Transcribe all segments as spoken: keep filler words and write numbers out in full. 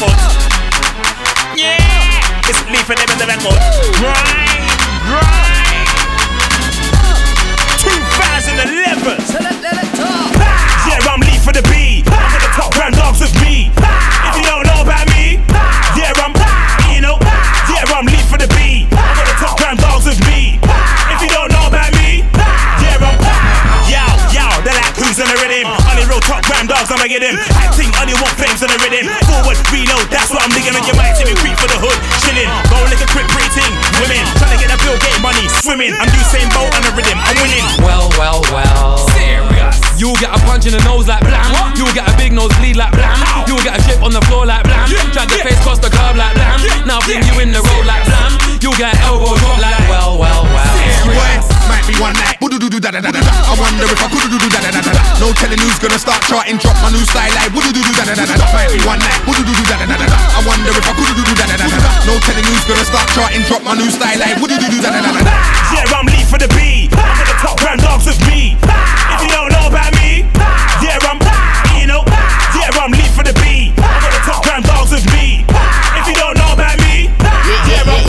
record. Yeah, it's Lee for them in the record. Grind, grind. twenty eleven. Yeah, I'm Lee for the B. I'm for the top grand dogs with me. If you don't know about me, yeah, I'm, you know, yeah, I'm Lee for the B. I'm for the top grand dogs with me. If you don't know about me, yeah, I'm, yo, yo, they're like who's on the rhythm? Only real top grand dogs, I'ma get him. Acting only one flames on the rhythm. Forward, reload, that's what I'm digging on your mic. See me creep for the hood, chilling. Go like a quick pretty ting. Women, trying to get that bill, get money, swimming. I'm doing same boat on the rhythm, I'm winning. Well, well, well. Serious. You'll get a punch in the nose like blam. What? You'll get a big nose bleed like blam. Ow. You'll get a drip on the floor like blam. Yeah. Drag the yeah. face across the curb like blam. Yeah. Now fling yeah. you in the road like blam. You'll get an elbow drop like well, well, well. Boy, might be one night. Woo-doo-doo-doo da da da da. I wonder if I could do do da da da da. No telling who's gonna start charting. Drop my new style like woo-doo-doo-doo da da da da. Might be one night. Woo-doo-doo-doo da da da da. I wonder if I could do do da da da da. No telling who's gonna start charting. Drop my new style like woo-doo-doo-doo da da da da. Yeah, I'm Lee for the B. I'm for the top grand dogs with me. If you don't know about me, yeah, I'm, you know, yeah, I'm Lee for the B. I'm for the top grand dogs with me. If you don't know about me, yeah, I'm,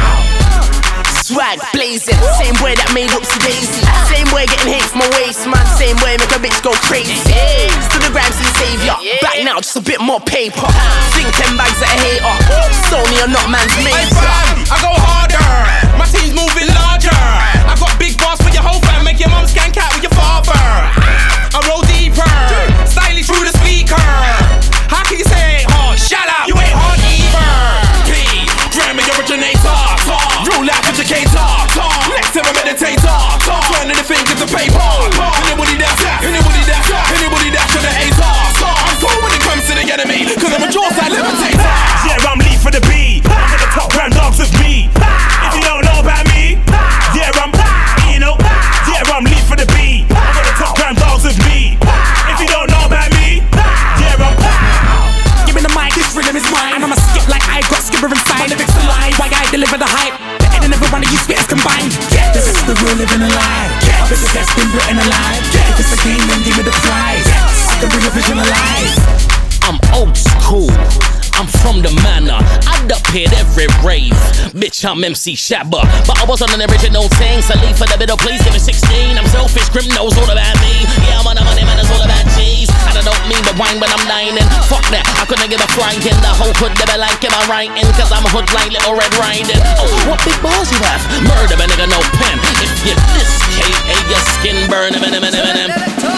swag blazing, same way that made up to Daisy. Same way getting hate from my waist, man. Same way make a bitch go crazy. Still the grime scene savior. Back now, just a bit more paper. Think ten bags at a hater. Sony or not man's made. Hey fam, I go harder. My team's moving larger. I got big bars for your whole fam. Make your mum skank out with your father. I roll deeper, stylish through the speaker. How can you say it ain't hard? Shut up, you ain't hard either. P, Grammy originator. Real life educator. Next time I meditator. Turning the fingers to paper. Anybody that's anybody that's anybody that's to the hater. I'm cool when it comes to the enemy, cause I'm a jaw side levitator. Yeah, I'm Lee for the B. I'm for the top grand dogs with me. If you don't know about me, yeah, I'm, you know, yeah, I'm Lee for the B. I'm for the top grand dogs with me. If you don't know about me, yeah, I'm. Give me the mic, this rhythm is mine. I'ma skip like I got skipper inside. My lyrics alive, why I deliver the hype. The end and every one of you spit is combined. Yes. This is the real living alive. Yes. This is that's been written alive. Yes. If it's a game, then give me the prize. Yes. I can bring a vision alive. I'm old school. I'm from the manor, I'd up here every rave. Bitch, I'm M C Shabba, but I wasn't an original thing. So leave for the middle, please give me sixteen. I'm selfish, Grim knows all about me. Yeah, I'm on the money, man, it's all about cheese. And I don't mean the wine when I'm dining. Fuck that, I couldn't give a frying. The whole hood, they be like, am I writing? Cause I'm a hood like Little Red Riding. Oh, what big balls you have? Murder, a nigga, no pen. If you this K A, your skin burn, em, em, em, em, em.